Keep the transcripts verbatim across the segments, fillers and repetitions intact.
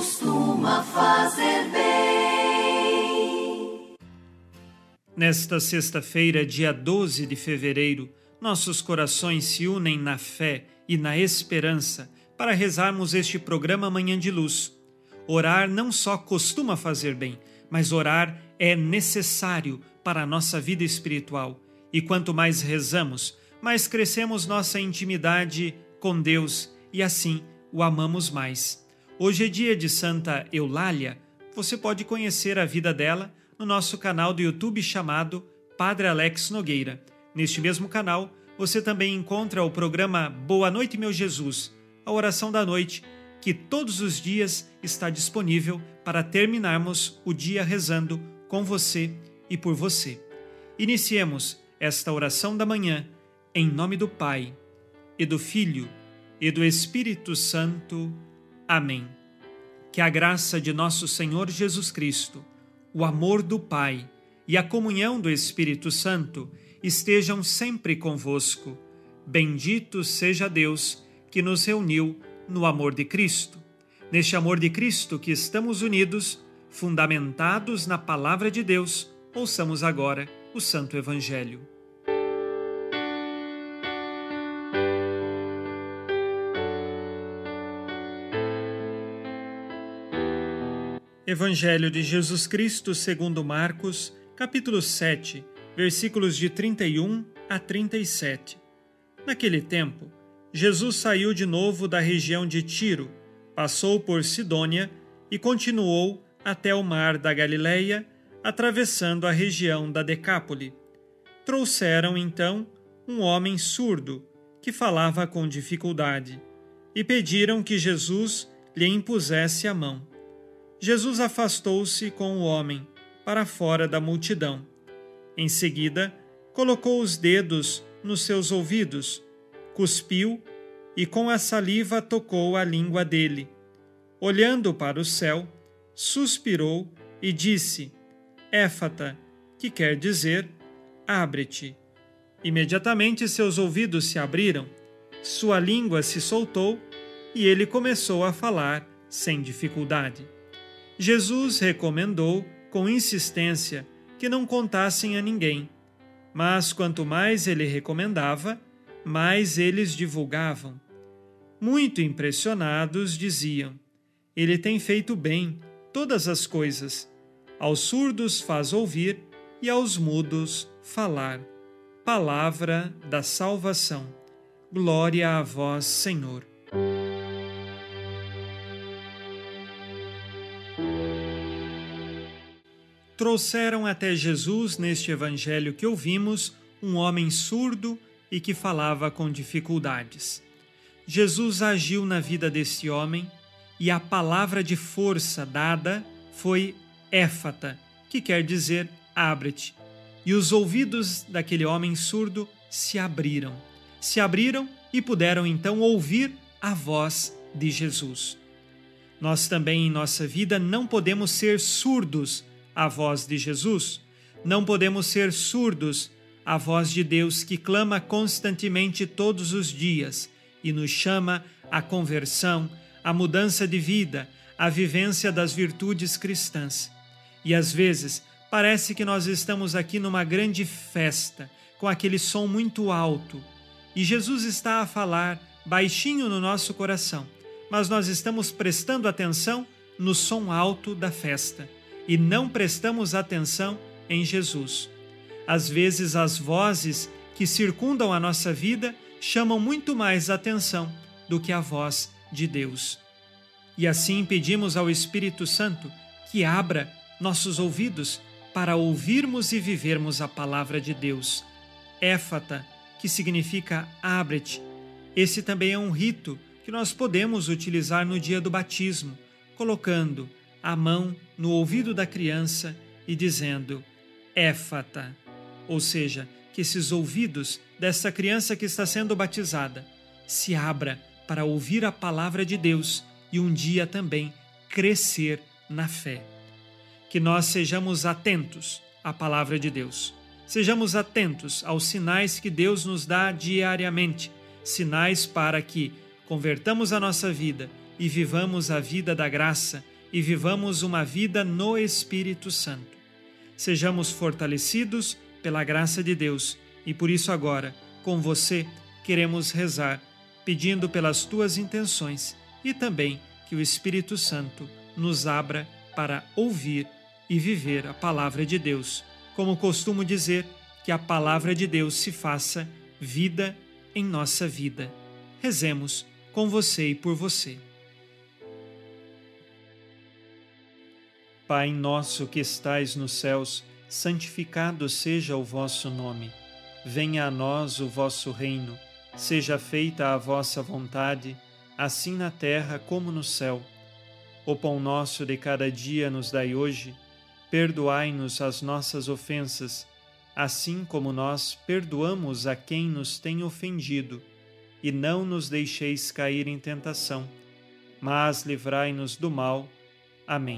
costuma fazer bem. Nesta sexta-feira, dia doze de fevereiro, nossos corações se unem na fé e na esperança para rezarmos este programa Manhã de Luz. Orar não só costuma fazer bem, mas orar é necessário para a nossa vida espiritual. E quanto mais rezamos, mais crescemos nossa intimidade com Deus e assim o amamos mais. Hoje é dia de Santa Eulália. Você pode conhecer a vida dela no nosso canal do YouTube chamado Padre Alex Nogueira. Neste mesmo canal, você também encontra o programa Boa Noite, Meu Jesus, a oração da noite, que todos os dias está disponível para terminarmos o dia rezando com você e por você. Iniciemos esta oração da manhã em nome do Pai, e do Filho, e do Espírito Santo. Amém. Que a graça de nosso Senhor Jesus Cristo, o amor do Pai e a comunhão do Espírito Santo estejam sempre convosco. Bendito seja Deus que nos reuniu no amor de Cristo. Neste amor de Cristo que estamos unidos, fundamentados na Palavra de Deus, ouçamos agora o Santo Evangelho. Evangelho de Jesus Cristo segundo Marcos, capítulo sete, versículos de trinta e um a trinta e sete. Naquele tempo, Jesus saiu de novo da região de Tiro, passou por Sidônia e continuou até o mar da Galileia, atravessando a região da Decápole. Trouxeram, então, um homem surdo, que falava com dificuldade, e pediram que Jesus lhe impusesse a mão. Jesus afastou-se com o homem, para fora da multidão. Em seguida, colocou os dedos nos seus ouvidos, cuspiu e com a saliva tocou a língua dele. Olhando para o céu, suspirou e disse: Éfata, que quer dizer, abre-te. Imediatamente seus ouvidos se abriram, sua língua se soltou e ele começou a falar sem dificuldade. Jesus recomendou com insistência que não contassem a ninguém, mas quanto mais ele recomendava, mais eles divulgavam. Muito impressionados, diziam: Ele tem feito bem todas as coisas. Aos surdos faz ouvir e aos mudos falar. Palavra da salvação. Glória a vós, Senhor. Trouxeram até Jesus, neste evangelho que ouvimos, um homem surdo e que falava com dificuldades. Jesus agiu na vida desse homem e a palavra de força dada foi éfata, que quer dizer abre-te. E os ouvidos daquele homem surdo se abriram. Se abriram e puderam então ouvir a voz de Jesus. Nós também em nossa vida não podemos ser surdos à voz de Jesus. Não podemos ser surdos à voz de Deus que clama constantemente todos os dias e nos chama à conversão, à mudança de vida, à vivência das virtudes cristãs. E às vezes parece que nós estamos aqui numa grande festa, com aquele som muito alto, e Jesus está a falar baixinho no nosso coração, mas nós estamos prestando atenção no som alto da festa e não prestamos atenção em Jesus. Às vezes as vozes que circundam a nossa vida chamam muito mais atenção do que a voz de Deus. E assim pedimos ao Espírito Santo que abra nossos ouvidos para ouvirmos e vivermos a palavra de Deus. Éfata, que significa abre-te. Esse também é um rito que nós podemos utilizar no dia do batismo, colocando a mão no ouvido da criança e dizendo éfata, ou seja, que esses ouvidos dessa criança que está sendo batizada se abra para ouvir a palavra de Deus e um dia também crescer na fé. Que nós sejamos atentos à palavra de Deus. Sejamos atentos aos sinais que Deus nos dá diariamente, sinais para que convertamos a nossa vida e vivamos a vida da graça, e vivamos uma vida no Espírito Santo. Sejamos fortalecidos pela graça de Deus e por isso agora, com você, queremos rezar, pedindo pelas tuas intenções e também que o Espírito Santo nos abra para ouvir e viver a palavra de Deus. Como costumo dizer, que a palavra de Deus se faça vida em nossa vida. Rezemos com você e por você. Pai nosso que estais nos céus, santificado seja o vosso nome. Venha a nós o vosso reino. Seja feita a vossa vontade, assim na terra como no céu. O pão nosso de cada dia nos dai hoje. Perdoai-nos as nossas ofensas, assim como nós perdoamos a quem nos tem ofendido. E não nos deixeis cair em tentação, mas livrai-nos do mal. Amém.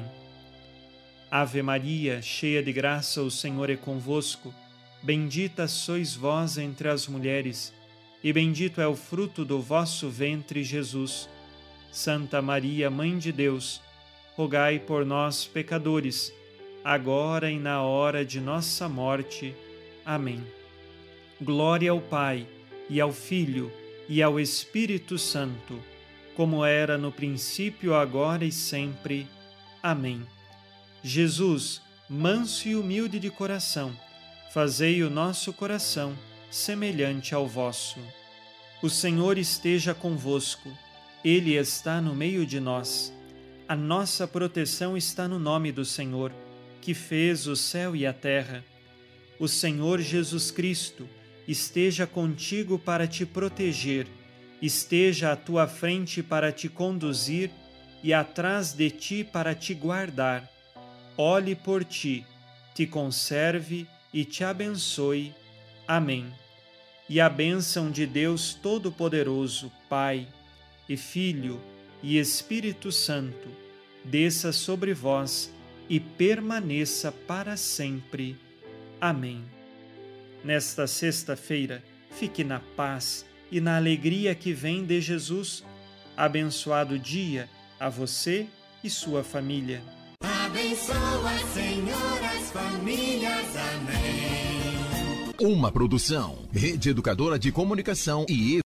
Ave Maria, cheia de graça, o Senhor é convosco. Bendita sois vós entre as mulheres, e bendito é o fruto do vosso ventre, Jesus. Santa Maria, Mãe de Deus, rogai por nós, pecadores, agora e na hora de nossa morte. Amém. Glória ao Pai, e ao Filho, e ao Espírito Santo, como era no princípio, agora e sempre. Amém. Jesus, manso e humilde de coração, fazei o nosso coração semelhante ao vosso. O Senhor esteja convosco, Ele está no meio de nós. A nossa proteção está no nome do Senhor, que fez o céu e a terra. O Senhor Jesus Cristo esteja contigo para te proteger, esteja à tua frente para te conduzir e atrás de ti para te guardar. Olhe por ti, te conserve e te abençoe. Amém. E a bênção de Deus Todo-Poderoso, Pai, e Filho, e Espírito Santo, desça sobre vós e permaneça para sempre. Amém. Nesta sexta-feira, fique na paz e na alegria que vem de Jesus. Abençoado dia a você e sua família. Abençoa, Senhor, as famílias. Amém. Uma produção, Rede Educadora de Comunicação e